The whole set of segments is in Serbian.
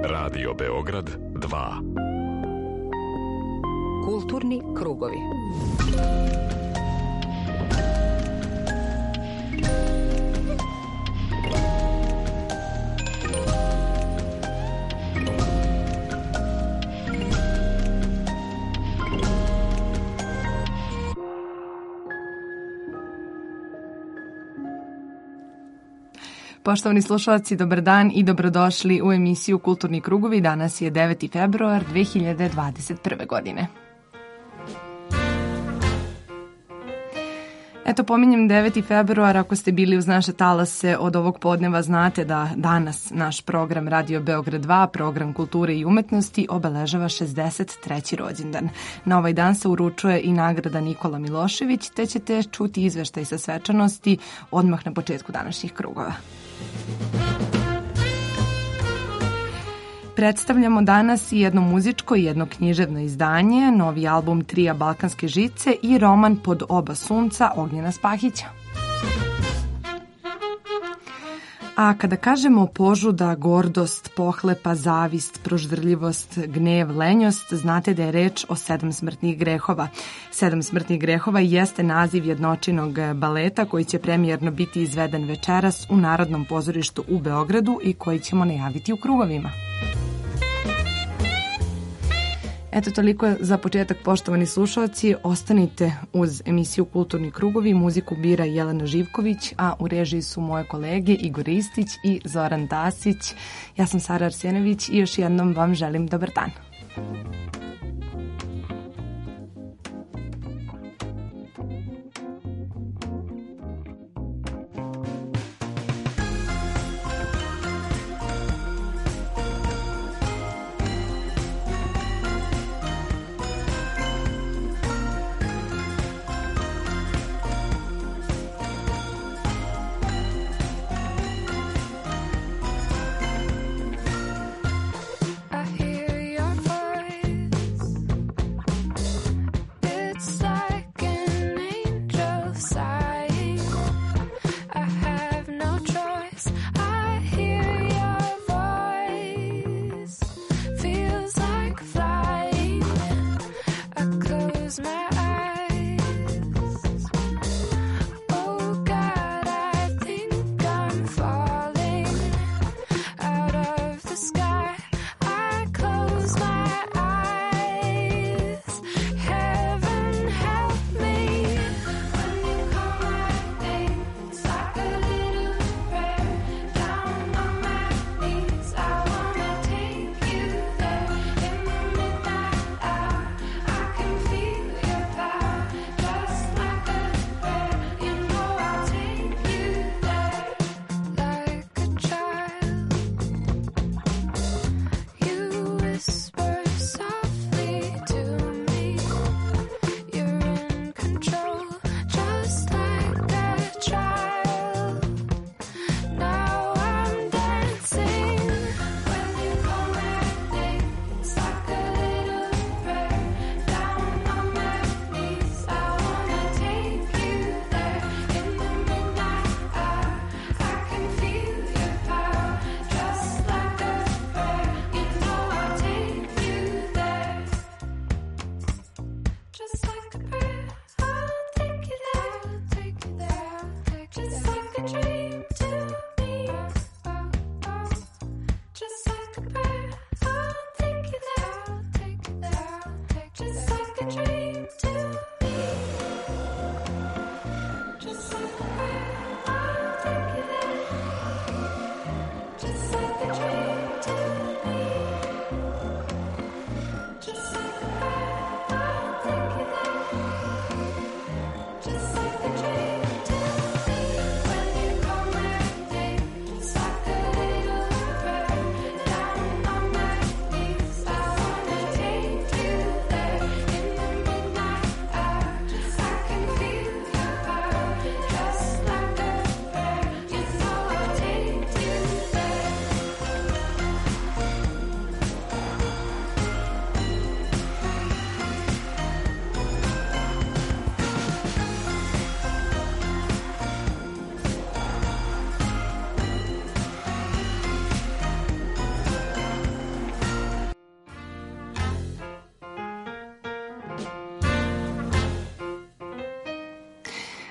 Radio Beograd 2. Kulturni krugovi. Poštovani slušalci, dobar dan i dobrodošli u emisiju Kulturni krugovi. Danas je 9. februar 2021. godine. Eto, pominjem 9. februar, ako ste bili uz naše talase od ovog podneva, znate da danas naš program Radio Beograd 2, program kulture i umetnosti, obeležava 63. rođendan. Na ovaj dan se uručuje i nagrada Nikola Milošević, te ćete čuti izveštaj sa svečanosti odmah na početku današnjih krugova. Predstavljamo danas i jedno muzičko i jedno književno izdanje, novi album trija Balkanske žice i roman Pod oba sunca Ognjena Spahića. A kada kažemo požuda, gordost, pohlepa, zavist, proždrljivost, gnev, lenjost, znate da je reč o 7 smrtnih grehova. 7 smrtnih grehova jeste naziv jednočinog baleta koji će premijerno biti izveden večeras u Narodnom pozorištu u Beogradu i koji ćemo najaviti u krugovima. Eto, toliko za početak, poštovani slušalci. Ostanite uz emisiju Kulturni krugovi. Muziku bira Jelena Živković, a u režiji su moje kolege Igor Ristić i Zoran Tasić. Ja sam Sara Arsenović i još jednom vam želim dobar dan.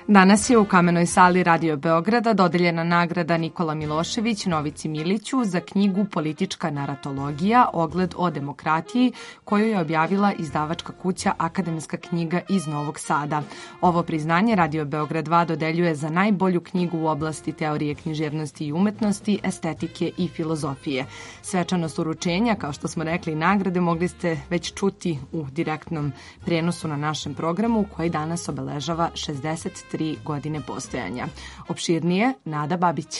Danas je u Kamenoj sali Radio Beograda dodeljena nagrada Nikola Milošević Novici Miliću za knjigu Politička naratologija, ogled o demokratiji, koju je objavila izdavačka kuća Akademska knjiga iz Novog Sada. Ovo priznanje Radio Beograd 2 dodeljuje za najbolju knjigu u oblasti teorije književnosti i umetnosti, estetike i filozofije. Svečanost uručenja, kao što smo rekli, nagrade mogli ste već čuti u direktnom prenosu na našem programu, koji danas obeležava 63 godine postojanja. Opširnije, Nada Babić.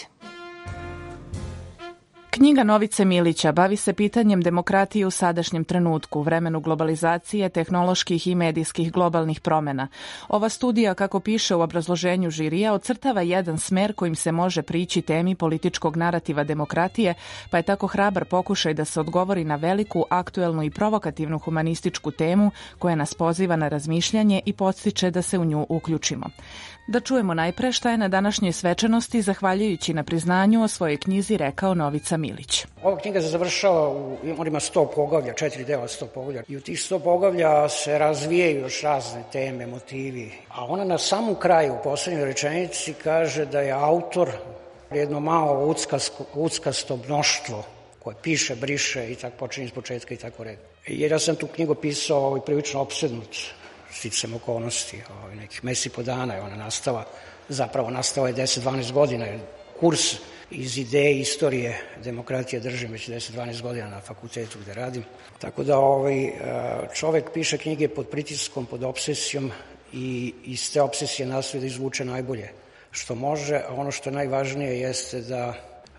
Knjiga Novice Milića bavi se pitanjem demokratije u sadašnjem trenutku, vremenu globalizacije, tehnoloških i medijskih globalnih promena. Ova studija, kako piše u obrazloženju žirija, ocrtava jedan smer kojim se može prići temi političkog narativa demokratije, pa je tako hrabar pokušaj da se odgovori na veliku, aktuelnu i provokativnu humanističku temu koja nas poziva na razmišljanje i podstiče da se u nju uključimo. Da čujemo najpre šta je na današnjoj svečanosti, zahvaljujući na priznanju, o svojoj knjizi rekao Novica Milić. Ova knjiga se završava, on ima 100 poglavlja, 4 dela 100 poglavlja. I u tih 100 poglavlja se razvijaju još razne teme, motivi. A ona na samom kraju, u poslednjoj rečenici, kaže da je autor jedno malo uckasto mnoštvo koje piše, briše i tako počinje iz početka i tako red. Jer ja sam tu knjigu pisao prilično opsednut sticam okolnosti, nekih mesec i po dana je ona nastala. Zapravo nastala je 10-12 godina, jer kurs iz ideje istorije demokratije držim već 10-12 godina na fakultetu gde radim. Tako da čovek piše knjige pod pritiskom, pod obsesijom i iz te obsesije nastoji da izvuče najbolje što može, a ono što je najvažnije jeste da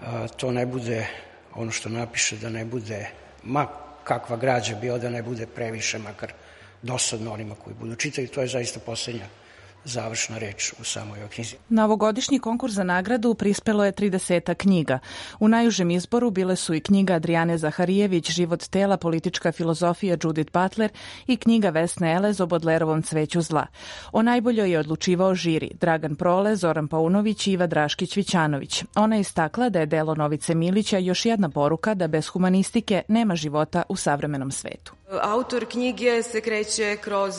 to ne bude, ono što napiše, da ne bude ma kakva građa bila, da ne bude previše makar dosadno onima koji budu čitali. To je zaista poslednja završna reč u samoj knjizi. Na ovogodišnji konkurs za nagradu prispelo je 30 knjiga. U najužem izboru bile su i knjiga Adrijane Zaharijević Život tela, politička filozofija Judith Butler i knjiga Vesne Elez o Bodlerovom Cveću zla. O najboljoj je odlučivao žiri Dragan Prole, Zoran Paunović i Iva Draškić-Vićanović. Ona je istakla da je delo Novice Milića još jedna poruka da bez humanistike nema života u savremenom svetu. Autor knjige se kreće kroz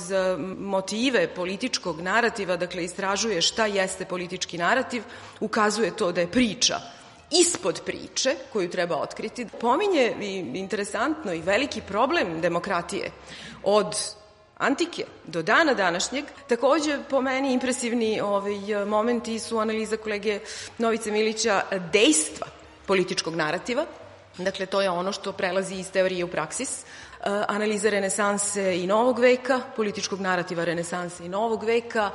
motive političkog narativa, dakle istražuje šta jeste politički narativ, ukazuje to da je priča ispod priče koju treba otkriti. Pominje i interesantno i veliki problem demokratije od antike do dana današnjeg. Takođe, po meni, impresivni momenti su analiza kolege Novice Milića dejstva političkog narativa. Dakle, to je ono što prelazi iz teorije u praksis. Analiza renesanse i novog veka, političkog narativa renesanse i novog veka,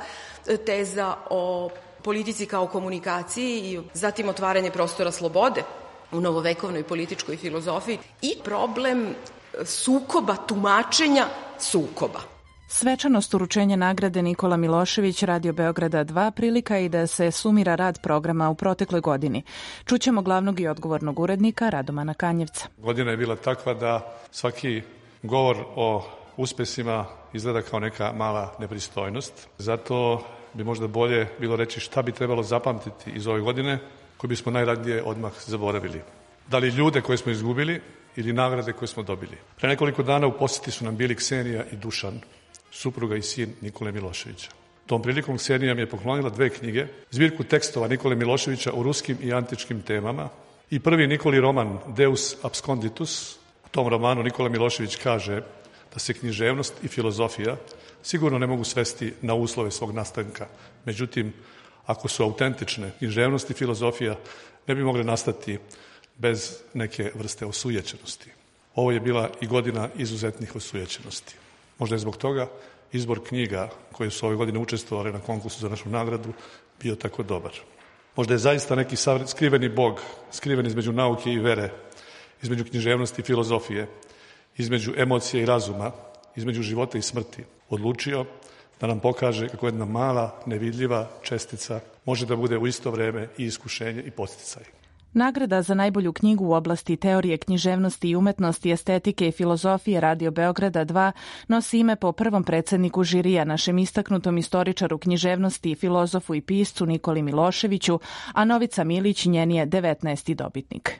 teza o politici kao komunikaciji i zatim otvaranje prostora slobode u novovekovnoj političkoj filozofiji i problem sukoba, tumačenja sukoba. Svečanost uručenja nagrade Nikola Milošević Radio Beograda 2 prilika je da se sumira rad programa u protekloj godini. Čućemo glavnog i odgovornog urednika Radomana Kanjevca. Godina je bila takva da svaki govor o uspesima izgleda kao neka mala nepristojnost. Zato bi možda bolje bilo reći šta bi trebalo zapamtiti iz ove godine koje bismo najradije odmah zaboravili. Da li ljude koje smo izgubili ili nagrade koje smo dobili. Pre nekoliko dana u poseti su nam bili Ksenija i Dušan, supruga i sin Nikole Miloševića. Tom prilikom Ksenija mi je poklonila 2 knjige, zbirku tekstova Nikole Miloševića o ruskim i antičkim temama i prvi Nikoli roman Deus absconditus. U tom romanu Nikola Milošević kaže da se književnost i filozofija sigurno ne mogu svesti na uslove svog nastanka. Međutim, ako su autentične, književnost i filozofija ne bi mogle nastati bez neke vrste osujećenosti. Ovo je bila i godina izuzetnih osujećenosti. Možda je zbog toga izbor knjiga koje su ove godine učestvovale na konkursu za našu nagradu bio tako dobar. Možda je zaista neki skriveni bog, skriven između nauke i vere, između književnosti i filozofije, između emocije i razuma, između života i smrti, odlučio da nam pokaže kako jedna mala, nevidljiva čestica može da bude u isto vreme i iskušenje i podsticaj. Nagrada za najbolju knjigu u oblasti teorije književnosti i umetnosti, estetike i filozofije Radio Beograda 2 nosi ime po prvom predsedniku žirija, našem istaknutom istoričaru književnosti, filozofu i piscu Nikoli Miloševiću, a Novica Milić njen je 19. dobitnik.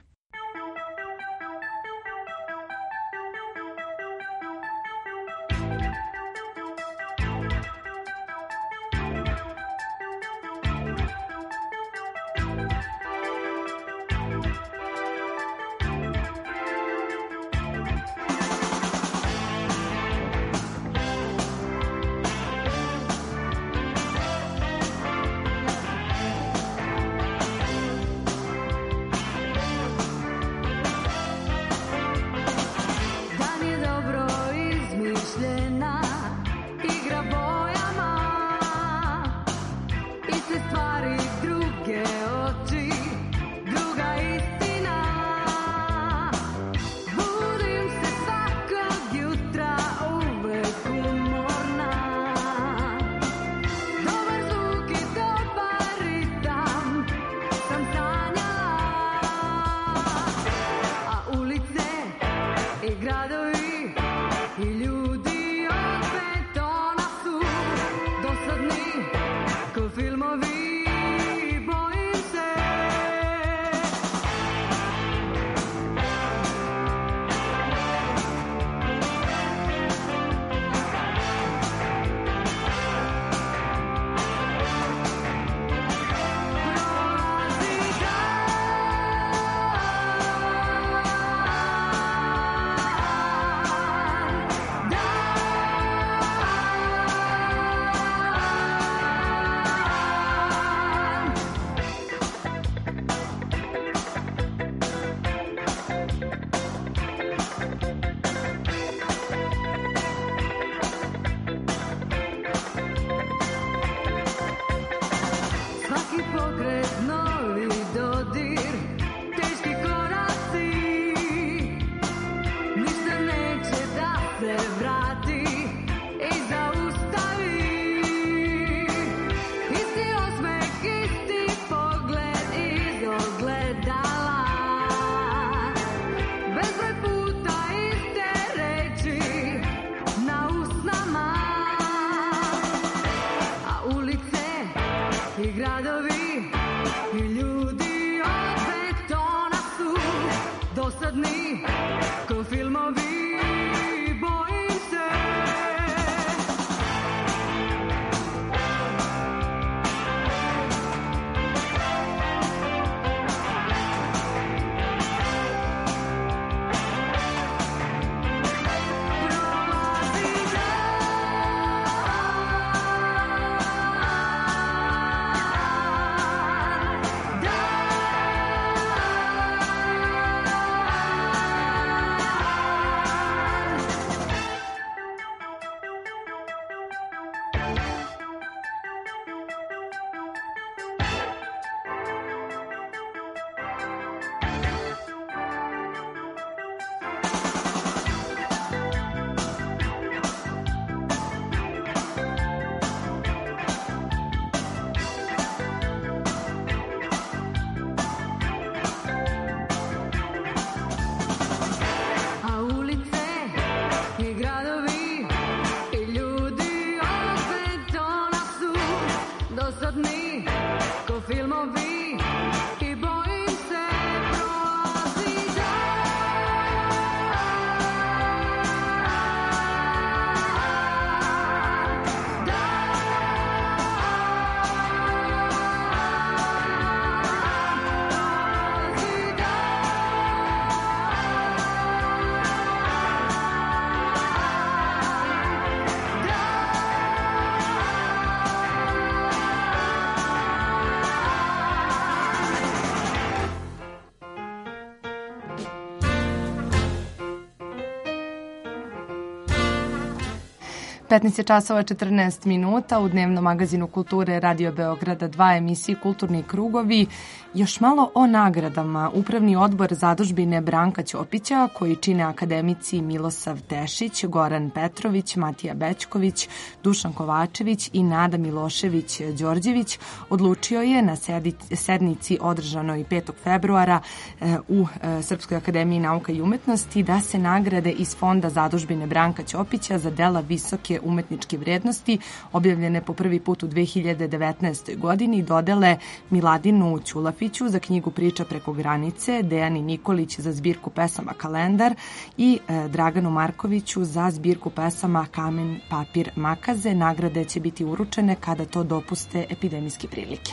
(15:14) u dnevnom magazinu kulture Radio Beograda 2 emisiji Kulturni krugovi. Još malo o nagradama. Upravni odbor zadužbine Branka Ćopića, koji čine akademici Milosav Tešić, Goran Petrović, Matija Bećković, Dušan Kovačević i Nada Milošević-Đorđević, odlučio je na sednici održanoj 5. februara u Srpskoj akademiji nauka i umetnosti da se nagrade iz fonda zadužbine Branka Ćopića za dela visoke umetničke vrednosti, objavljene po prvi put u 2019. godini, dodele Miladinu Ćulafiću za knjigu Priča preko granice, Dejani Nikolić za zbirku pesama Kalendar i Draganu Markoviću za zbirku pesama Kamen, papir, makaze. Nagrade će biti uručene kada to dopuste epidemijske prilike.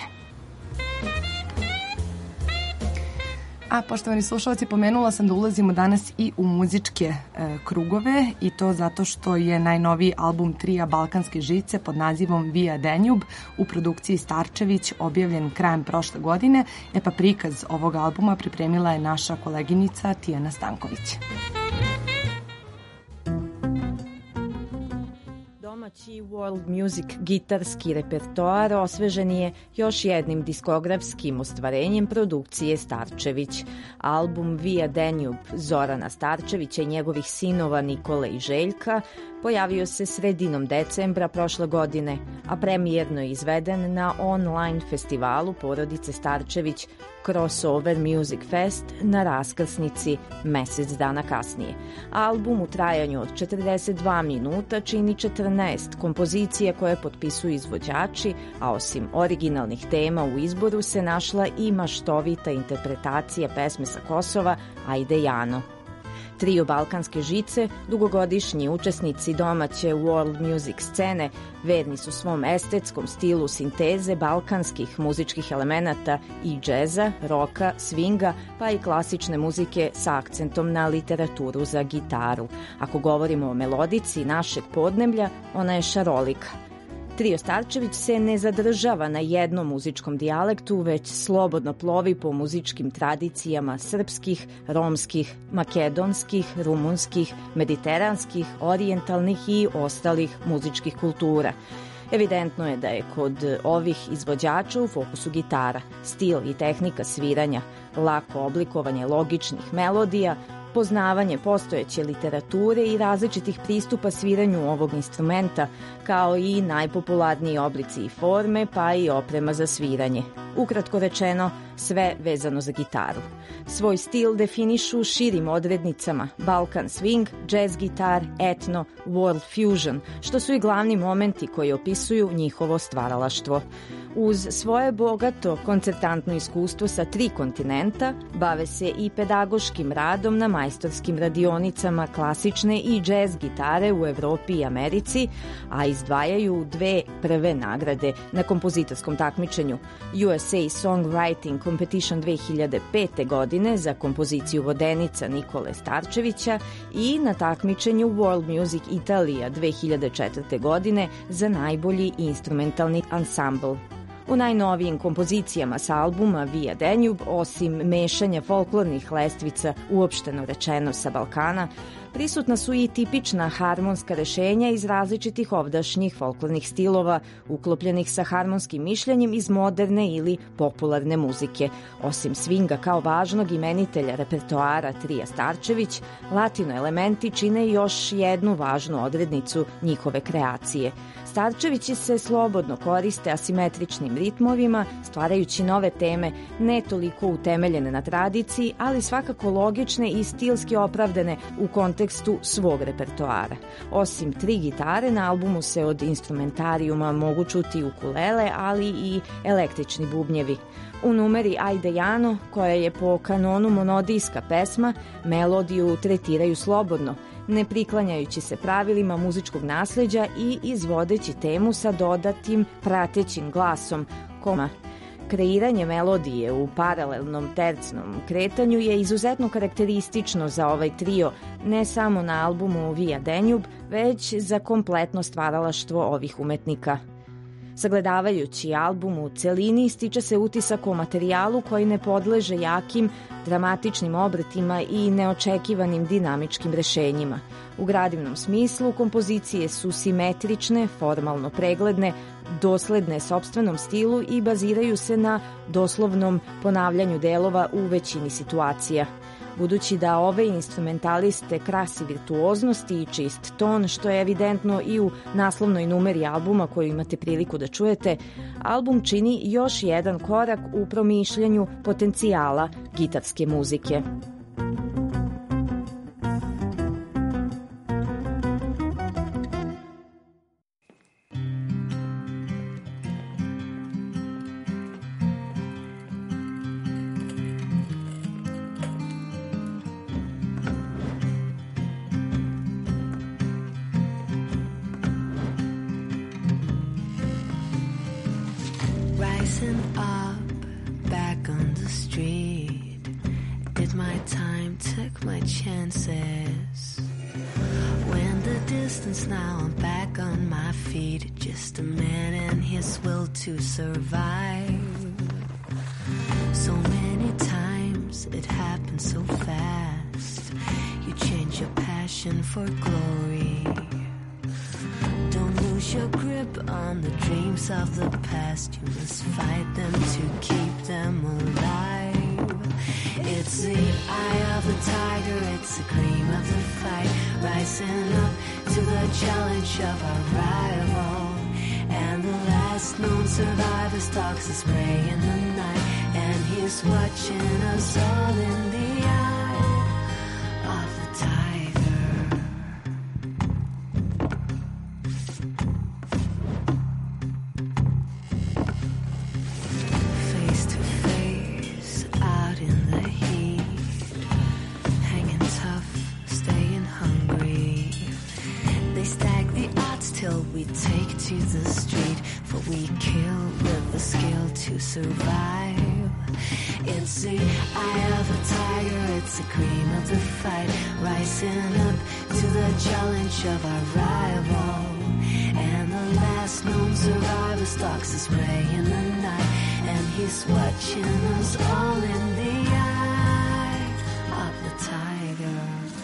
A poštovani slušalci, pomenula sam da ulazimo danas i u muzičke krugove, i to zato što je najnoviji album trija Balkanske žice pod nazivom Via Danube u produkciji Starčević objavljen krajem prošle godine. Pa prikaz ovog albuma pripremila je naša koleginica Tijana Stanković. Domaći world music gitarski repertoar osvežen je još jednim diskografskim ostvarenjem produkcije Starčević. Album Via Danube Zorana Starčevića i njegovih sinova Nikole i Željka pojavio se sredinom decembra prošle godine, a premijerno je izveden na online festivalu porodice Starčević Crossover Music Fest na raskrsnici mesec dana kasnije. Album u trajanju od 42 minuta čini 14 kompozicija koje potpisuju izvođači, a osim originalnih tema u izboru se našla i maštovita interpretacija pesme sa Kosova Ajde Jano. Trio Balkanske žice, dugogodišnji učesnici domaće world music scene, verni su svom estetskom stilu sinteze balkanskih muzičkih elemenata i džeza, roka, swinga, pa i klasične muzike sa akcentom na literaturu za gitaru. Ako govorimo o melodici našeg podneblja, ona je šarolika. Trio Starčević se ne zadržava na jednom muzičkom dijalektu, već slobodno plovi po muzičkim tradicijama srpskih, romskih, makedonskih, rumunskih, mediteranskih, orijentalnih i ostalih muzičkih kultura. Evidentno je da je kod ovih izvođača u fokusu gitara, stil i tehnika sviranja, lako oblikovanje logičnih melodija, poznavanje postojeće literature i različitih pristupa sviranju ovog instrumenta, kao i najpopularniji oblici i forme, pa i oprema za sviranje. Ukratko rečeno, sve vezano za gitaru. Svoj stil definišu širim odrednicama Balkan swing, jazz gitar, etno, world fusion, što su i glavni momenti koji opisuju njihovo stvaralaštvo. Uz svoje bogato koncertantno iskustvo sa 3 kontinenta, bave se i pedagoškim radom na majstorskim radionicama klasične i džez gitare u Evropi i Americi, a izdvajaju 2 prve nagrade na kompozitorskom takmičenju USA Songwriting Competition 2005. godine za kompoziciju Vodenica Nikole Starčevića i na takmičenju World Music Italija 2004. godine za najbolji instrumentalni ansambl. U najnovijim kompozicijama sa albuma Via Danube, osim mešanja folklornih lestvica uopšteno rečeno sa Balkana, prisutna su i tipična harmonska rešenja iz različitih ovdašnjih folklornih stilova, uklopljenih sa harmonskim mišljenjem iz moderne ili popularne muzike. Osim swinga kao važnog imenitelja repertoara trija Starčević, latino elementi čine još jednu važnu odrednicu njihove kreacije. Starčevići se slobodno koriste asimetričnim ritmovima, stvarajući nove teme, ne toliko utemeljene na tradiciji, ali svakako logične i stilski opravdane u kontekstu svog repertoara. Osim 3 gitare, na albumu se od instrumentarijuma mogu čuti ukulele, ali i električni bubnjevi. U numeri Ajde Jano, koja je po kanonu monodijska pesma, melodiju tretiraju slobodno, ne priklanjajući se pravilima muzičkog nasleđa i izvodeći temu sa dodatim pratećim glasom, Kreiranje melodije u paralelnom tercnom kretanju je izuzetno karakteristično za ovaj trio, ne samo na albumu Via Danube, već za kompletno stvaralaštvo ovih umetnika. Sagledavajući album u celini, stiče se utisak o materijalu koji ne podleže jakim, dramatičnim obretima i neočekivanim dinamičkim rešenjima. U gradivnom smislu, kompozicije su simetrične, formalno pregledne, dosledne sopstvenom stilu i baziraju se na doslovnom ponavljanju delova u većini situacija. Budući da ove instrumentaliste krasi virtuoznost i čist ton, što je evidentno i u naslovnoj numeri albuma koju imate priliku da čujete, album čini još jedan korak u promišljanju potencijala gitarske muzike. To survive. So many times it happens so fast. You change your passion for glory. Don't lose your grip on the dreams of the past. You must fight them to keep them alive. It's the eye of the tiger, it's the cream of the fight, rising up to the challenge of our rival. And the last known survivor stalks his prey in the night, and he's watching us all in the eye of the tiger. Face to face, out in the heat, hanging tough, staying hungry. They stack the odds till we take to the street, for we kill with the skill to survive. It's the eye of a tiger, it's the cream of the fight, rising up to the challenge of our rival. And the last known survivor stalks his prey in the night, and he's watching us all in the eye of the tiger.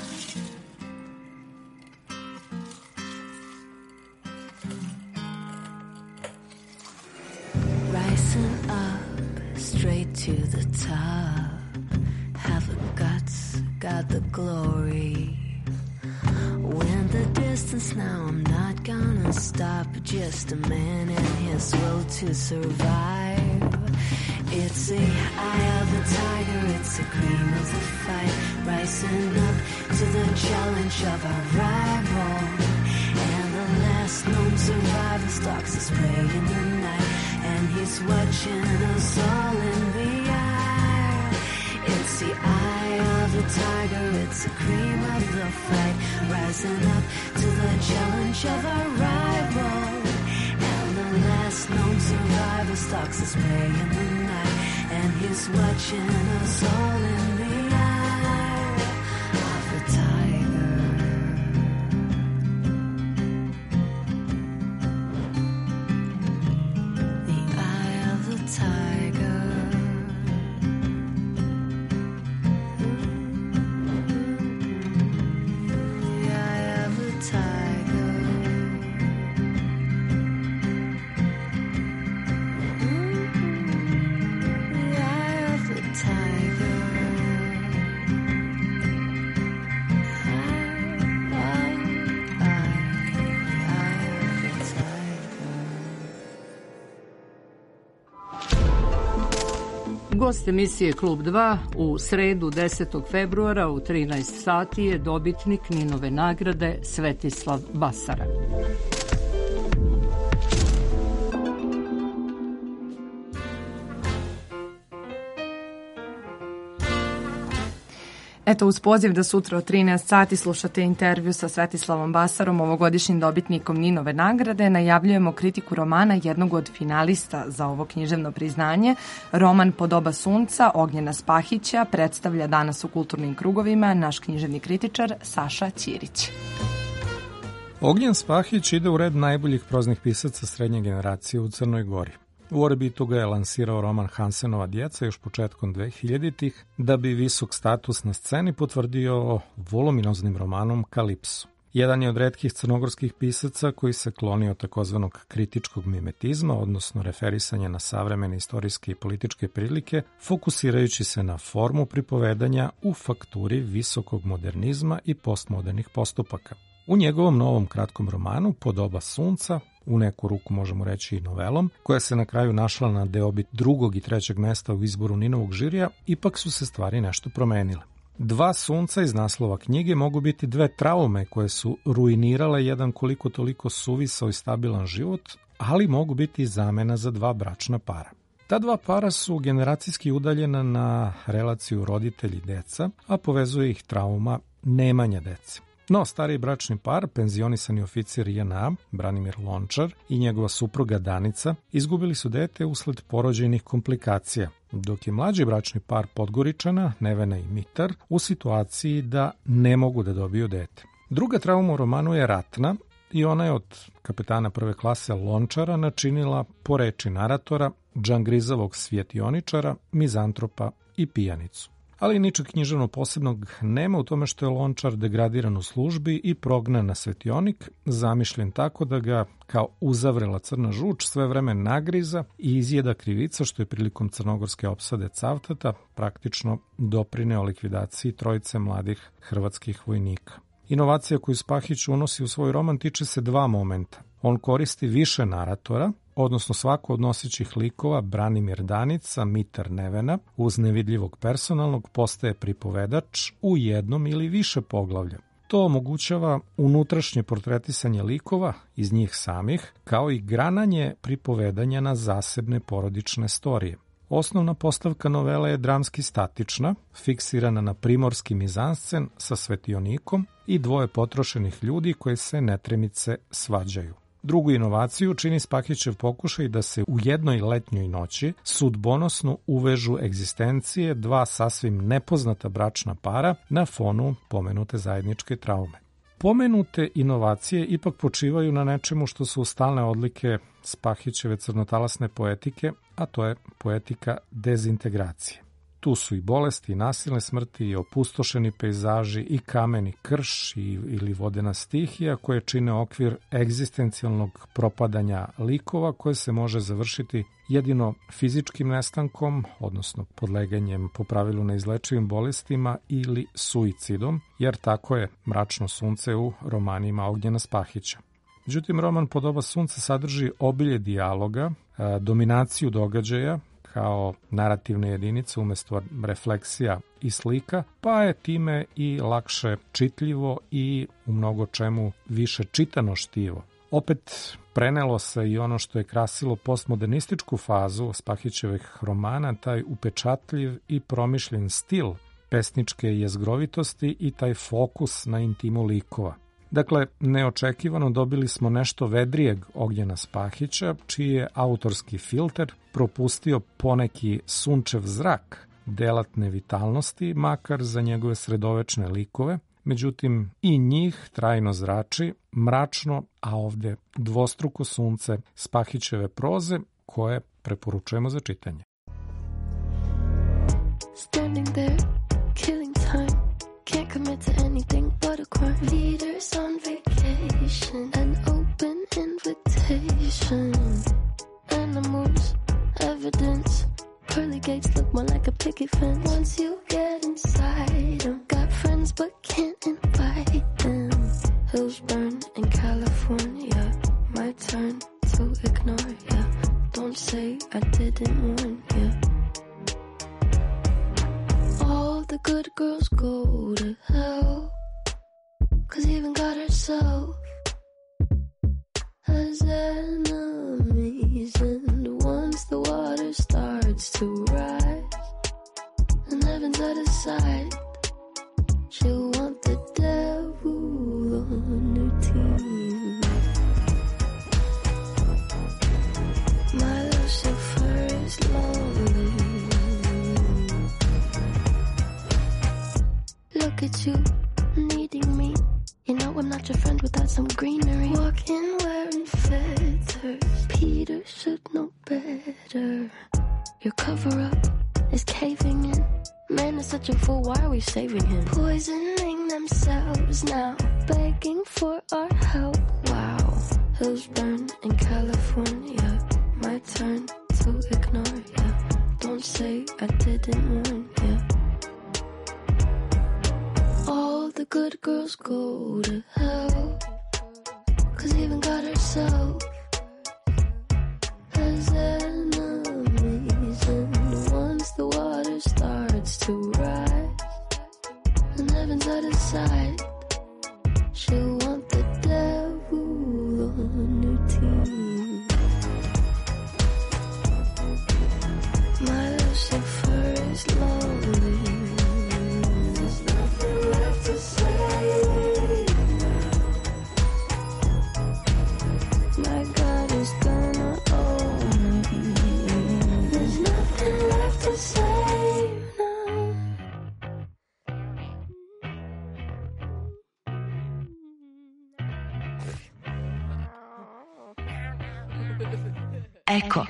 Rising up straight to the top, have the guts, got the glory. Win the distance now, I'm not gonna stop. Just a man and his will to survive. It's the eye of the tiger, it's the cream of the fight, rising up to the challenge of our rival. And the last known survivor stalks his prey in the night, and he's watching us all in the eye. It's the eye of the tiger, it's the cream of the fight, rising up to the challenge of our rival. And the last known survivor stalks his prey in the night, and he's watching us all in the eye of the tiger. The eye of the tiger. The eye of the tiger. The eye of the tiger. The eye of the tiger. Gost emisije Klub 2 u sredu 10. februara u 13 sati je dobitnik Ninove nagrade Svetislav Basara. Eto, uz poziv da sutra od 13 sati slušate intervju sa Svetislavom Basarom, ovogodišnjim dobitnikom Ninove nagrade, najavljujemo kritiku romana jednog od finalista za ovo književno priznanje. Roman Podoba sunca Ognjena Spahića predstavlja danas u kulturnim krugovima naš književni kritičar Saša Ćirić. Ognjen Spahić ide u red najboljih proznih pisaca srednje generacije u Crnoj Gori. U orbitu ga je lansirao roman Hansenova djeca još početkom 2000-ih, da bi visok status na sceni potvrdio voluminoznim romanom Kalipsu. Jedan je od retkih crnogorskih pisaca koji se klonio takozvanog kritičkog mimetizma, odnosno referisanja na savremene istorijske i političke prilike, fokusirajući se na formu pripovedanja u fakturi visokog modernizma i postmodernih postupaka. U njegovom novom kratkom romanu Podoba sunca, u neku ruku možemo reći i novelom, koja se na kraju našla na deobi 2. i 3. mesta u izboru Ninovog žirija, ipak su se stvari nešto promenile. Dva sunca iz naslova knjige mogu biti dve traume koje su ruinirale jedan koliko toliko suvisao i stabilan život, ali mogu biti i zamena za dva bračna para. Ta dva para su generacijski udaljena na relaciju roditelji-deca, a povezuje ih trauma nemanja dece. No, stariji bračni par, penzionisani oficir JNA, Branimir Lončar i njegova supruga Danica, izgubili su dete usled porođajnih komplikacija, dok je mlađi bračni par Podgoričana, Nevena i Mitar, u situaciji da ne mogu da dobiju dete. Druga trauma u romanu je ratna i ona je od kapetana prve klase Lončara načinila, po reči naratora, džangrizavog svjetioničara, mizantropa i pijanicu. Ali ničeg književno posebnog nema u tome što je Lončar degradiran u službi i prognan na svetionik, zamišljen tako da ga kao uzavrela crna žuč sve vreme nagriza i izjeda krivica, što je prilikom crnogorske opsade Cavtata praktično doprineo likvidaciji trojice mladih hrvatskih vojnika. Inovacija koju Spahić unosi u svoj roman tiče se dva momenta. On koristi više naratora, odnosno svako od nosećih likova, Branimir Danica, Mitar Nevena, uz nevidljivog personalnog postaje pripovedač u jednom ili više poglavlja. To omogućava unutrašnje portretisanje likova iz njih samih, kao i grananje pripovedanja na zasebne porodične storije. Osnovna postavka novela je dramski statična, fiksirana na primorski mizanscen sa svetionikom i dvoje potrošenih ljudi koji se netremice svađaju. Drugu inovaciju čini Spahićev pokušaj da se u jednoj letnjoj noći sudbonosno uvežu egzistencije dva sasvim nepoznata bračna para na fonu pomenute zajedničke traume. Pomenute inovacije ipak počivaju na nečemu što su stalne odlike Spahićeve crnotalasne poetike, a to je poetika dezintegracije. Tu su i bolesti, i nasilne smrti, i opustošeni pejzaži, i kameni krš ili vodena stihija koje čine okvir egzistencijalnog propadanja likova koje se može završiti jedino fizičkim nestankom, odnosno podleganjem po pravilu neizlečivim bolestima ili suicidom, jer tako je Mračno sunce u romanima Ognjena Spahića. Međutim, roman Podoba sunca sadrži obilje dijaloga, dominaciju događaja, kao narativne jedinice umjesto refleksija i slika, pa je time i lakše čitljivo i u mnogo čemu više čitano štivo. Opet prenelo se i ono što je krasilo postmodernističku fazu Spahićevih romana, taj upečatljiv i promišljen stil pesničke jezgrovitosti i taj fokus na intimu likova. Dakle, neočekivano dobili smo nešto vedrijeg Ognjena Spahića, čiji je autorski filter propustio poneki sunčev zrak delatne vitalnosti, makar za njegove sredovečne likove. Međutim, i njih trajno zrači mračno, a ovdje dvostruko sunce Spahićeve proze, koje preporučujemo za čitanje. Standing there, killing time. Can't commit to anything but a crime. Leaders on vacation, an open invitation. Animals, evidence. Pearly gates look more like a picket fence. Once you get inside them, got friends but can't invite them. Hills burn in California, my turn to ignore ya. Don't say I didn't warn ya. the good girls go to hell, 'cause even God herself has enemies. And once the water starts to rise and heaven's out of sight, she'll want the devil on her team. My Lucifer is lonely. Look at you, needing me. You know I'm not your friend without some greenery. Walking wearing feathers, Peter should know better. Your cover-up is caving in. Man is such a fool, why are we saving him? Poisoning themselves now, begging for our help. Wow, hills burn in California. My turn to ignore ya. Don't say I didn't warn ya. All the good girls go to hell, 'cause even God herself has enemies. And once the water starts to rise and heaven's out of sight, she'll want the devil on her team. My Lucifer is lonely. There's nothing left to say. My God is gonna own me. There's nothing left to say now. Eko.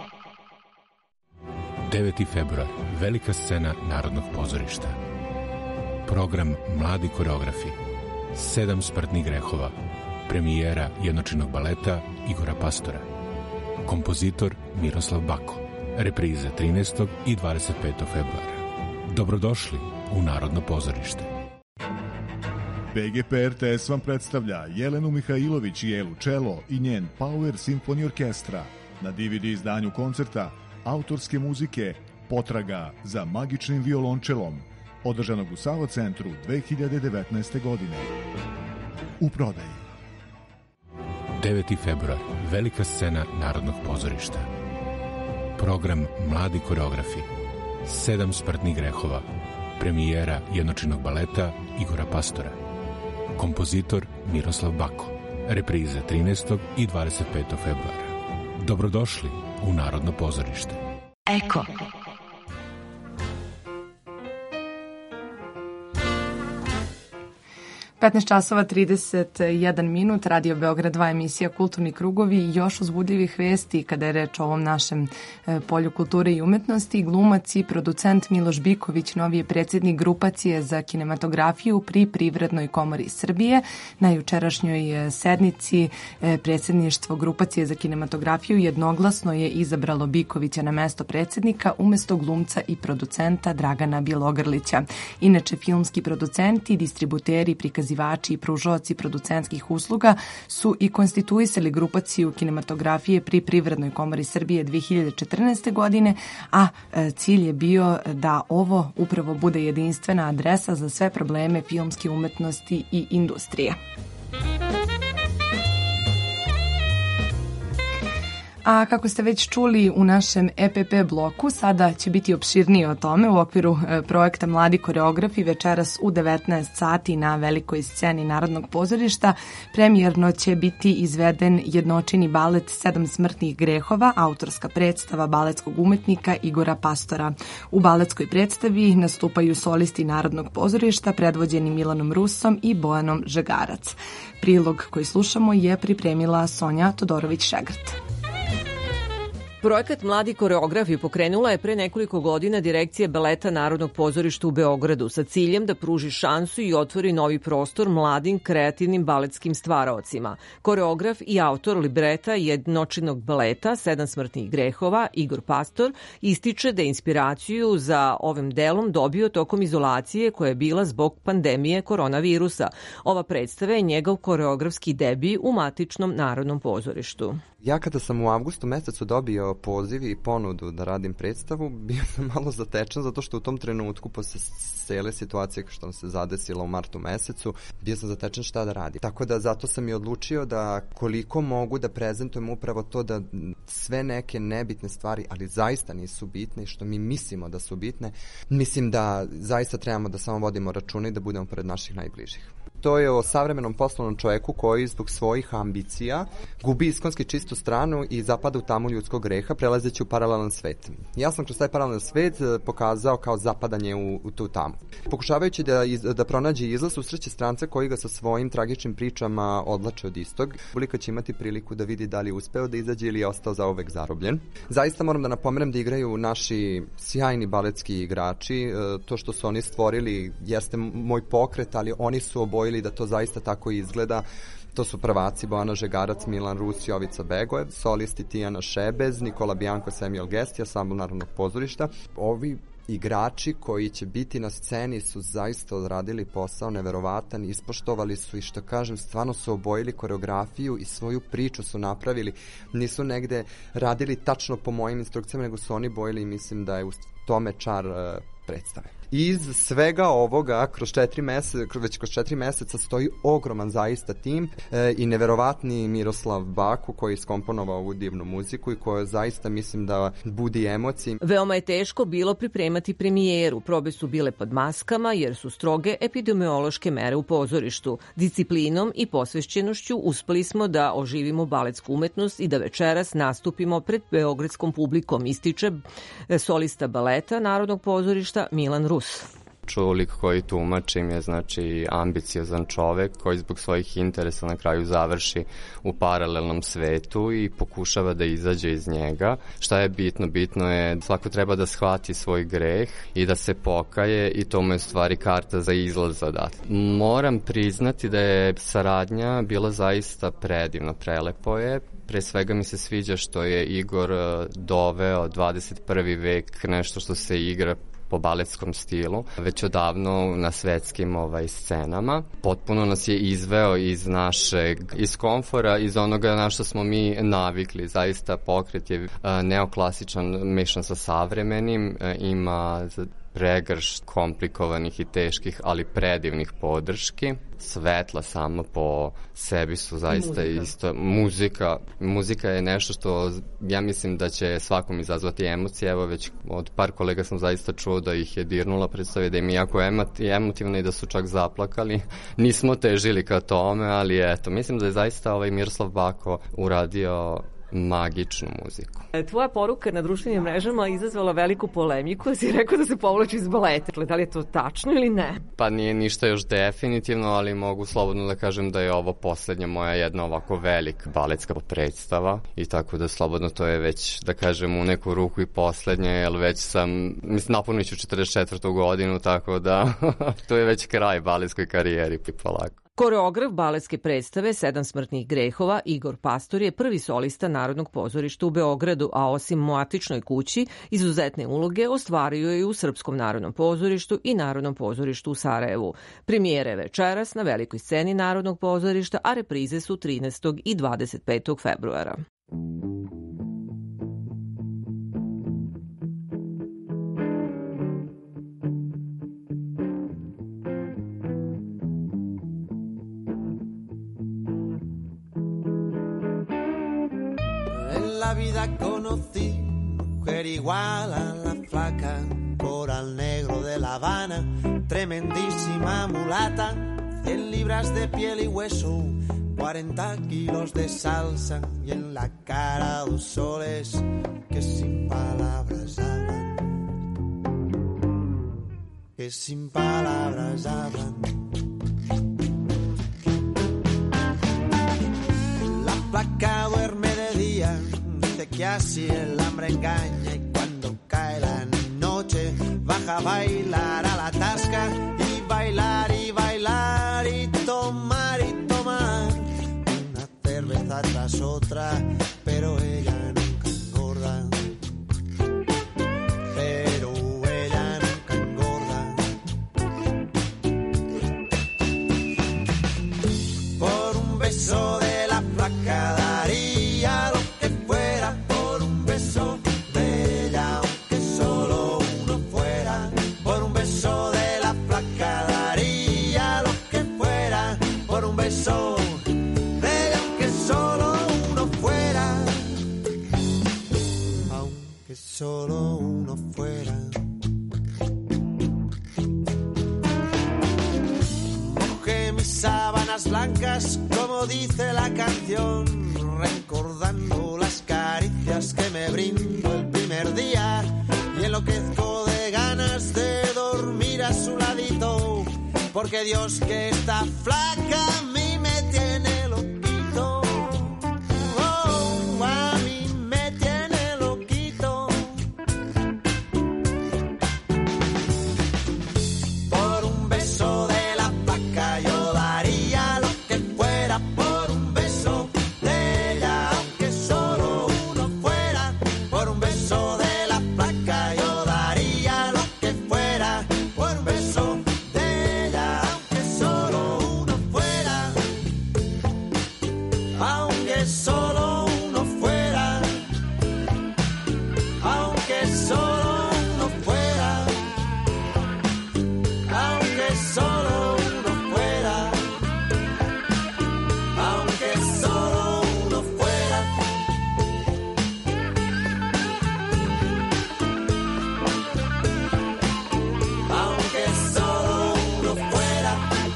9. februar, velika scena Narodnog pozorišta. Program Mladi koreografi, 7 smrtnih grehova, premijera jednočinog baleta Igora Pastora, kompozitor Miroslav Bako, reprize 13. i 25. februara. Dobrodošli u Narodno pozorište. BGP RTS vam predstavlja Jelenu Mihajlović i Elu Čelo i njen Power Symphony Orkestra na DVD izdanju koncerta autorske muzike Potraga za magičnim violončelom, održanog u Savo centru 2019. godine. U prodaji. 9. februar, velika scena Narodnog pozorišta. Program Mladi koreografi, 7 smrtnih grehova, premijera jednočinog baleta Igora Pastora, kompozitor Miroslav Bako, reprize 13. i 25. februara. Dobrodošli u Narodno pozorište. Eko. časova 31 minut, Radio Beograd 2, emisija Kulturni krugovi i još uzbudljivih vesti kada je reč o ovom našem polju kulture i umetnosti. Glumac i producent Miloš Biković novi je predsjednik grupacije za kinematografiju pri Privrednoj komori Srbije. Na jučerašnjoj sednici predsjedništvo grupacije za kinematografiju jednoglasno je izabralo Bikovića na mesto predsjednika umesto glumca i producenta Dragana Bjelogrlića. Inače, filmski producenti, distributeri, prikazivači i pružaoci producentskih usluga su i konstituisali grupaciju kinematografije pri Privrednoj komori Srbije 2014. godine, a cilj je bio da ovo upravo bude jedinstvena adresa za sve probleme filmske umetnosti i industrije. A kako ste već čuli u našem EPP bloku, sada će biti opširnije o tome u okviru projekta Mladi koreografi večeras u 19 sati na velikoj sceni Narodnog pozorišta. Premijerno će biti izveden jednočini balet 7 smrtnih grehova, autorska predstava baletskog umetnika Igora Pastora. U baletskoj predstavi nastupaju solisti Narodnog pozorišta predvođeni Milanom Rusom i Bojanom Žegarac. Prilog koji slušamo je pripremila Sonja Todorović-Šegrt. Projekat Mladi koreografi pokrenula je pre nekoliko godina Direkcija baleta Narodnog pozorišta u Beogradu sa ciljem da pruži šansu i otvori novi prostor mladim kreativnim baletskim stvaraocima. Koreograf i autor libreta jednočinog baleta 7 smrtnih grehova Igor Pastor ističe da je inspiraciju za ovim delom dobio tokom izolacije koja je bila zbog pandemije koronavirusa. Ova predstava je njegov koreografski debi u matičnom Narodnom pozorištu. Ja kada sam u avgustu mesecu dobio poziv i ponudu da radim predstavu, bio sam malo zatečen zato što u tom trenutku posle cele situacije što nam se zadesila u martu mesecu, bio sam zatečen šta da radim. Tako da zato sam i odlučio da koliko mogu da prezentujem upravo to da sve neke nebitne stvari, ali zaista nisu bitne i što mi mislimo da su bitne, mislim da zaista trebamo da samo vodimo računa i da budemo pored naših najbližih. To je o savremenom poslovnom čoveku koji zbog svojih ambicija gubi iskonski čistu stranu i zapada u tamu ljudskog greha prelazeći u paralelan svet. Ja sam kroz taj paralelan svet pokazao kao zapadanje u tu tamu. Pokušavajući da pronađe izlaz, susreće stranca koji ga sa svojim tragičnim pričama odlače od istog. Publika će imati priliku da vidi da li je uspeo da izađe ili je ostao zauvek zarobljen. Zaista moram da napomenem da igraju naši sjajni baletski igrači. To što su oni stvorili jeste moj pokret, ali oni su obojili da to zaista tako izgleda. To su prvaci Bojana Žegarac, Milan Rus, Jovica Begojev, solisti Tijana Šebez, Nikola Bianco, Samuel Gesti, Ansambl Narodnog pozorišta. Ovi igrači koji će biti na sceni su zaista odradili posao neverovatan, ispoštovali su i što kažem, stvarno su obojili koreografiju i svoju priču su napravili. Nisu negde radili tačno po mojim instrukcijama, nego su oni bojili i mislim da je u tome čar predstave. Iz svega ovoga, kroz 4 meseca stoji ogroman zaista tim i neverovatni Miroslav Baku koji je iskomponovao ovu divnu muziku i koja zaista mislim da budi emocije. Veoma je teško bilo pripremati premijeru. Probe su bile pod maskama jer su stroge epidemiološke mere u pozorištu. Disciplinom i posvećenošću uspeli smo da oživimo baletsku umetnost i da večeras nastupimo pred beogradskom publikom, ističe solista baleta Narodnog pozorišta Milan Rus. Lik koji tumačim je znači ambiciozan čovek koji zbog svojih interesa na kraju završi u paralelnom svetu i pokušava da izađe iz njega. Šta je bitno? Bitno je svako treba da shvati svoj greh i da se pokaje i to mu je stvari karta za izlaz odatle. Moram priznati da je saradnja bila zaista predivna, prelepo je. Pre svega mi se sviđa što je Igor doveo 21. vek, nešto što se igra po baletskom stilu, već odavno na svetskim scenama. Potpuno nas je izveo iz komfora, iz onoga na što smo mi navikli. Zaista pokret je neoklasičan, mešan sa savremenim, ima pregršt komplikovanih i teških, ali predivnih podrški. Svetla samo po sebi su zaista isto. Muzika je nešto što ja mislim da će svakom izazvati emocije. Evo već od par kolega sam zaista čuo da ih je dirnula predstave, da im je jako emotivno i da su čak zaplakali. Nismo težili ka tome, ali eto, mislim da je zaista Miroslav Bako uradio magičnu muziku. Tvoja poruka na društvenim mrežama izazvala veliku polemiku, si rekao da se povlači iz baleta. Da li je to tačno ili ne? Pa nije ništa još definitivno, ali mogu slobodno da kažem da je ovo poslednja moja jedna ovako velika baletska predstava i tako da slobodno to je već, da kažem, u neku ruku i poslednja, jer već sam, mislim, napunit ću 44. godinu, tako da to je već kraj baletskoj karijeri polako. Koreograf baletske predstave Sedam smrtnih grehova Igor Pastor je prvi solista Narodnog pozorišta u Beogradu, a osim Matičnoj kući, izuzetne uloge ostvario je u Srpskom narodnom pozorištu i Narodnom pozorištu u Sarajevu. Premijere večeras na velikoj sceni Narodnog pozorišta, a reprize su 13. i 25. februara. La vida conocí mujer igual a la flaca, coral negro de La Habana, tremendísima mulata, 100 libras de piel y hueso, 40 kilos de salsa y en la cara 2 soles que sin palabras hablan, que sin palabras hablan. La flaca duerme de día, que así el hambre engaña y cuando cae la noche baja a bailar a la tasca y bailar y bailar y tomar una cerveza tras otra, pero ella nunca engorda, pero ella nunca engorda. Por un beso de la flaca daría lo solo uno fuera. Mojé mis sábanas blancas, como dice la canción, recordando las caricias que me brindó el primer día, y enloquezco de ganas de dormir a su ladito, porque Dios que está flaca a mí me tiene loquito. Oh, a mí me tiene loquito. Por un beso de la flaca yo daría lo que fuera, por un beso de ella, aunque solo uno fuera. Por un beso de la flaca yo daría lo que fuera, por un beso de ella, aunque solo uno fuera. Aunque solo uno fuera. Aunque solo uno fuera. Aunque solo uno fuera. Aunque solo uno fuera. Aunque solo uno fuera.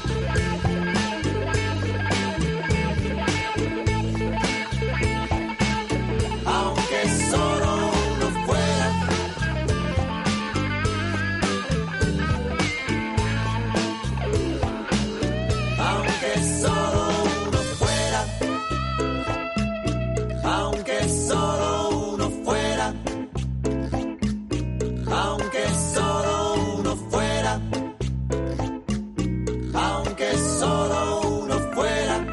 Aunque solo uno fuera. Aunque solo uno fuera. Aunque solo uno fuera. Aunque solo uno fuera. Aunque solo uno fuera.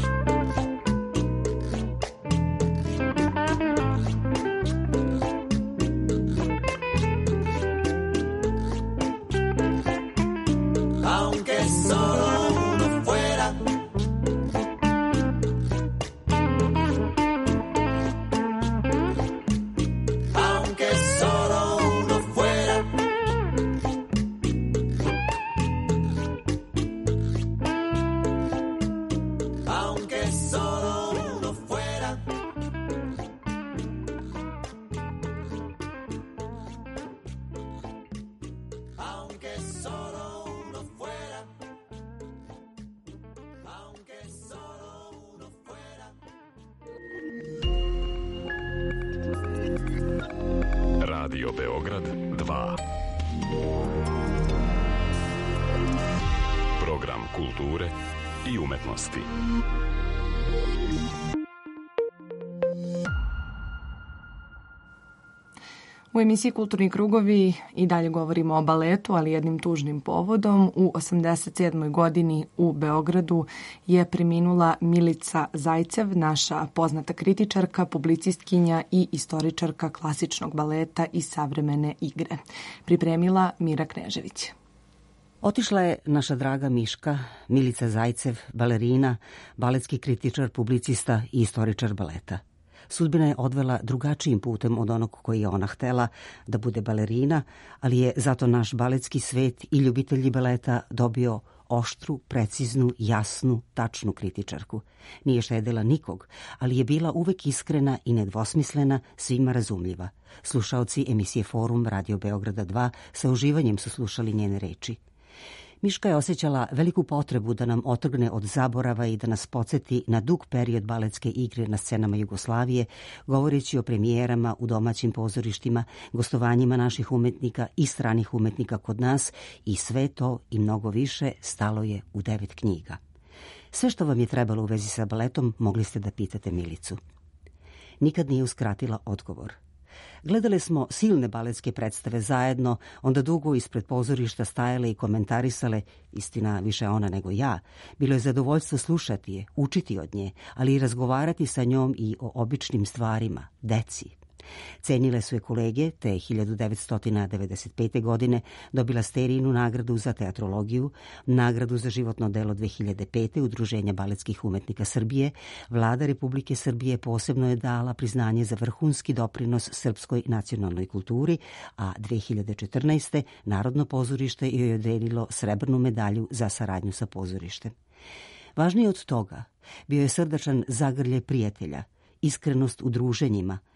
Aunque solo uno fuera. Aunque solo uno fuera. Aunque solo uno fuera. Aunque solo uno fuera. Aunque solo uno fuera. Radio Beograd 2. Program kulture i umetnosti. U emisiji Kulturni krugovi i dalje govorimo o baletu, ali jednim tužnim povodom. U 87. godini u Beogradu je preminula Milica Zajcev, naša poznata kritičarka, publicistkinja i istoričarka klasičnog baleta i savremene igre. Pripremila Mira Knežević. Otišla je naša draga Miška, Milica Zajcev, balerina, baletski kritičar, publicista i istoričar baleta. Sudbina je odvela drugačijim putem od onog koji je ona htela, da bude balerina, ali je zato naš baletski svet i ljubitelji baleta dobio oštru, preciznu, jasnu, tačnu kritičarku. Nije štedela nikog, ali je bila uvek iskrena i nedvosmislena, svima razumljiva. Slušaoci emisije Forum Radio Beograda 2 sa uživanjem su slušali njene reči. Miška je osjećala veliku potrebu da nam otrgne od zaborava i da nas podsjeti na dug period baletske igre na scenama Jugoslavije, govoreći o premijerama u domaćim pozorištima, gostovanjima naših umetnika i stranih umetnika kod nas, i sve to i mnogo više stalo je u 9 knjiga. Sve što vam je trebalo u vezi sa baletom mogli ste da pitate Milicu. Nikad nije uskratila odgovor. Gledale smo silne baletske predstave zajedno, onda dugo ispred pozorišta stajale i komentarisale, istina više ona nego ja. Bilo je zadovoljstvo slušati je, učiti od nje, ali i razgovarati sa njom i o običnim stvarima, deci. Cenile su je kolege, te 1995. godine dobila Sterijinu nagradu za teatrologiju, nagradu za životno delo 2005. Udruženja baletskih umetnika Srbije. Vlada Republike Srbije posebno je dala priznanje za vrhunski doprinos srpskoj nacionalnoj kulturi, a 2014. Narodno pozorište joj je odredilo srebrnu medalju za saradnju sa pozorištem. Važnije od toga bio je srdačan zagrljaj prijatelja, iskrenost u druženjima,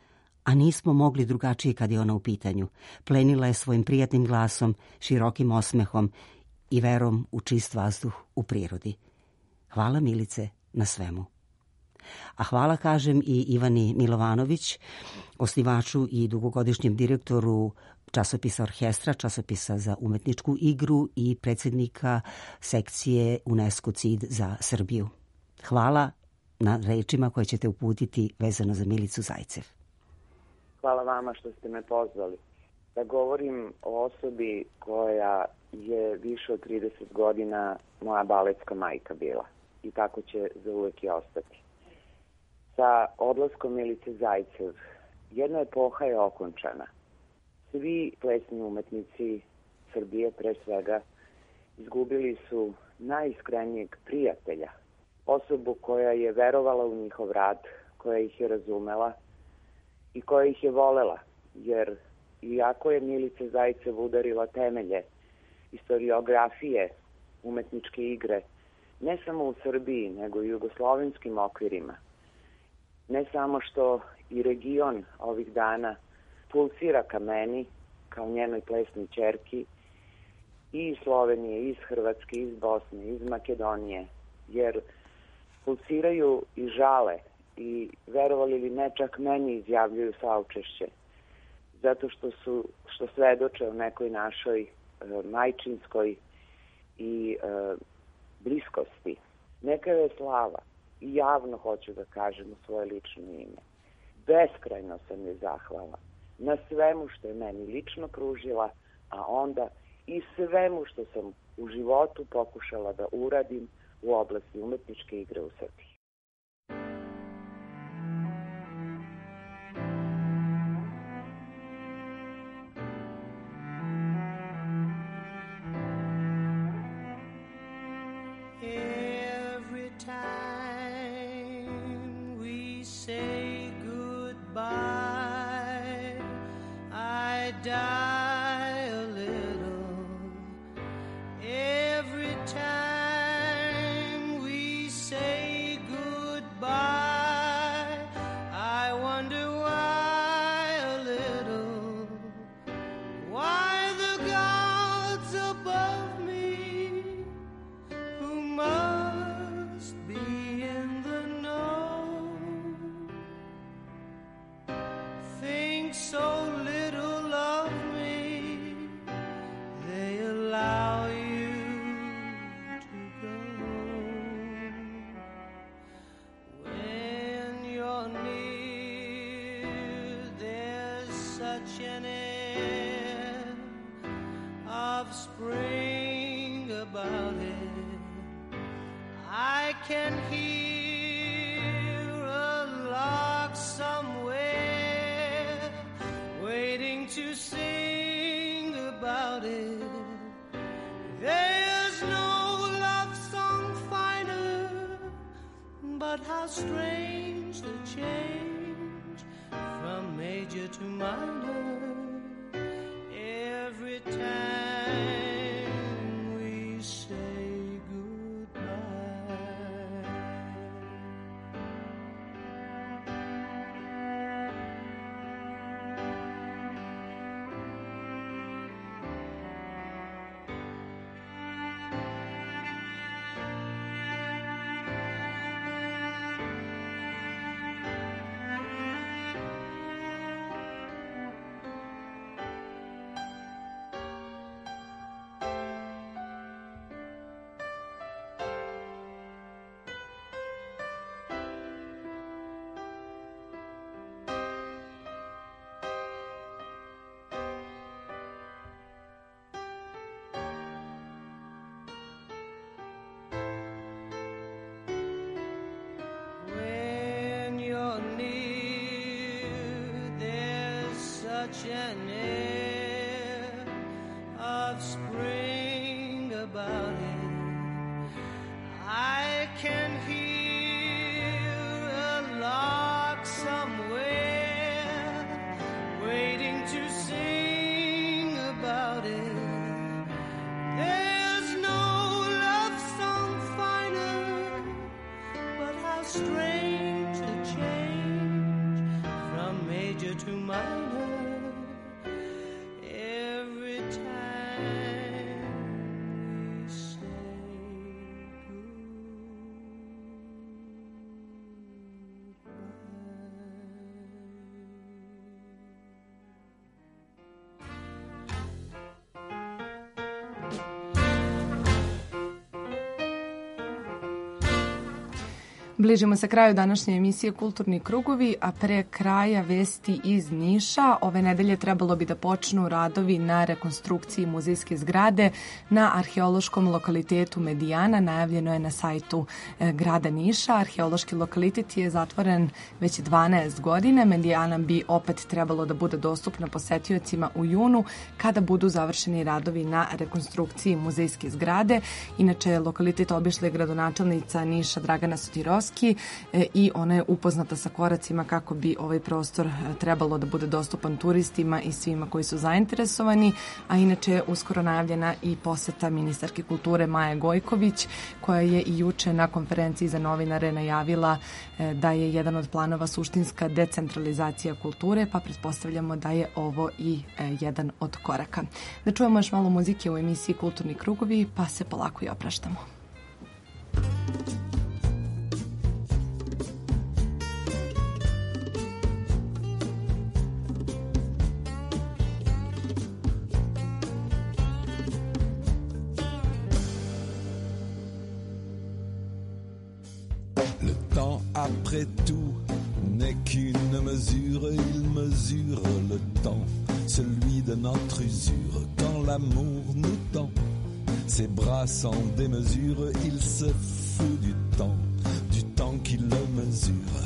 a nismo mogli drugačije kad je ona u pitanju. Plenila je svojim prijatnim glasom, širokim osmehom i verom u čist vazduh u prirodi. Hvala Milice na svemu. A hvala kažem i Ivani Milovanović, osnivaču i dugogodišnjem direktoru časopisa Orkestra, časopisa za umetničku igru i predsjednika sekcije UNESCO CID za Srbiju. Hvala na rečima koje ćete uputiti vezano za Milicu Zajcev. Hvala vama što ste me pozvali. Da govorim o osobi koja je više od 30 godina moja baletska majka bila i tako će zauvek i ostati. Sa odlaskom Milice Zajcev jedna epoha je okončana. Svi plesni umetnici Srbije, pre svega, izgubili su najiskrenijeg prijatelja, osobu koja je verovala u njihov rad, koja ih je razumela i koja ih je volela, jer iako je Milica Zajcev udarila temelje istoriografije umetničke igre, ne samo u Srbiji, nego i u jugoslovenskim okvirima, ne samo što i region ovih dana pulsira ka meni, kao njenoj plesnoj ćerki, i iz Slovenije, iz Hrvatske, iz Bosne, iz Makedonije, jer pulsiraju i žale i, verovali ili ne, čak meni izjavljuju saučešće, zato što svedoče o nekoj našoj majčinskoj i bliskosti. Neka je slava i javno hoću da kažem u svoje lično ime. Beskrajno sam je zahvala na svemu što je meni lično pružila, a onda i svemu što sam u životu pokušala da uradim u oblasti umetničke igre u Srbiji. An air of spring about it. I can hear a lark somewhere waiting to sing about it. There's no love song finer, but how strange the change from major to minor. Bližimo se kraju današnje emisije Kulturni krugovi, a pre kraja vesti iz Niša. Ove nedelje trebalo bi da počnu radovi na rekonstrukciji muzejske zgrade na arheološkom lokalitetu Medijana. Najavljeno je na sajtu grada Niša. Arheološki lokalitet je zatvoren već 12 godina. Medijana bi opet trebalo da bude dostupna posetiocima u junu kada budu završeni radovi na rekonstrukciji muzejske zgrade. Inače, lokalitet obišla je gradonačelnica Niša Dragana Sotirovski i ona je upoznata sa koracima kako bi ovaj prostor trebalo da bude dostupan turistima i svima koji su zainteresovani, a inače je uskoro najavljena i poseta ministarke kulture Maje Gojković, koja je i juče na konferenciji za novinare najavila da je jedan od planova suštinska decentralizacija kulture, pa pretpostavljamo da je ovo i jedan od koraka. Da čujemo još malo muzike u emisiji Kulturni krugovi, pa se polako i opraštamo. Après tout, n'est qu'une mesure, il mesure le temps, celui de notre usure. Quand l'amour nous tend ses bras sans démesure, il se fout du temps qui le mesure.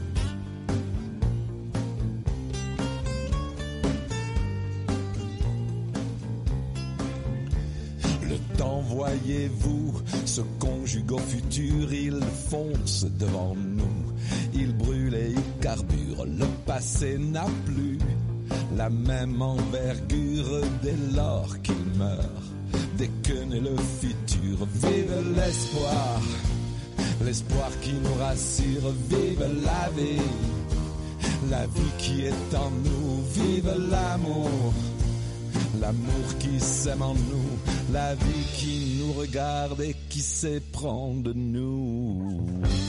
Le temps, voyez-vous, se conjugue au futur, il fonce devant nous, il brûle et il carbure. Le passé n'a plus la même envergure dès lors qu'il meurt, dès que naît le futur. Vive l'espoir, l'espoir qui nous rassure. Vive la vie qui est en nous. Vive l'amour, l'amour qui s'aime en nous. La vie qui nous regarde et qui s'éprend de nous.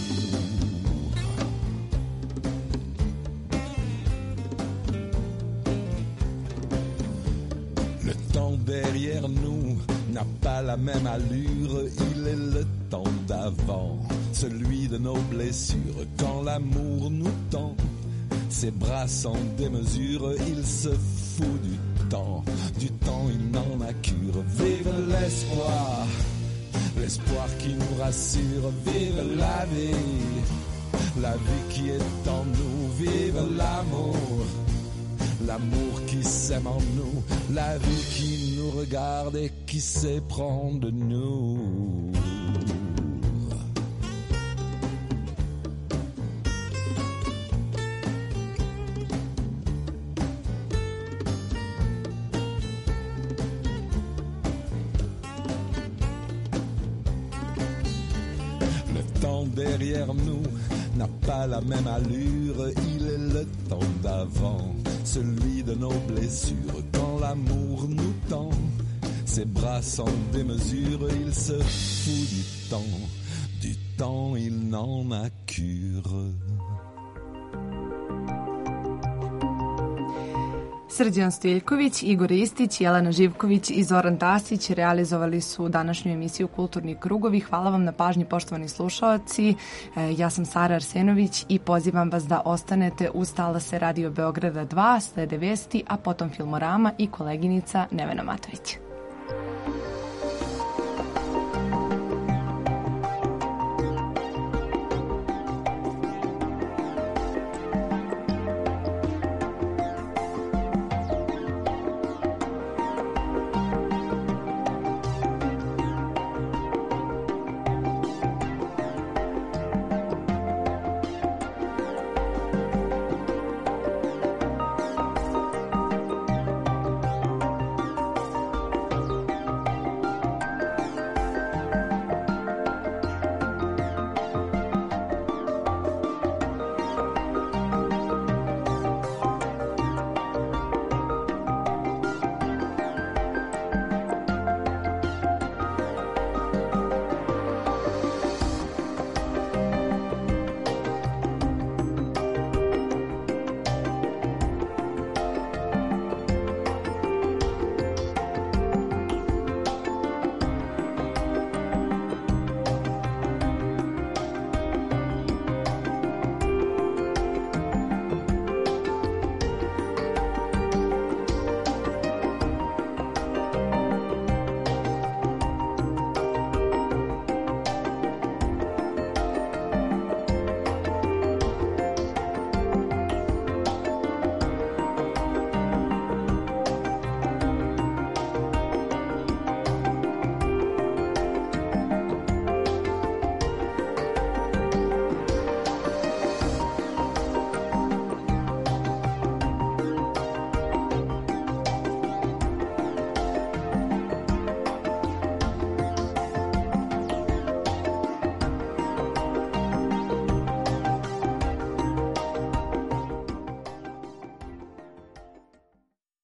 Le temps derrière nous n'a pas la même allure, il est le temps d'avant, celui de nos blessures. Quand l'amour nous tend ses bras sans démesure, il se fout du temps il n'en a cure. Vive l'espoir, l'espoir qui nous rassure. Vive la vie qui est en nous. Vive l'amour, l'amour qui s'aime en nous. La vie qui nous regarde et qui s'éprend de nous. Derrière nous n'a pas la même allure, il est le temps d'avant, celui de nos blessures. Quand l'amour nous tend ses bras sans démesure, il se fout du temps il n'en a cure. Srđan Stojiljković, Igor Istić, Jelena Živković i Zoran Tasić realizovali su današnju emisiju Kulturni krugovi. Hvala vam na pažnji, poštovani slušaoci. Ja sam Sara Arsenović i pozivam vas da ostanete uz talase Radio Beograda 2, slede vesti, a potom Filmorama i koleginica Nevena Matović.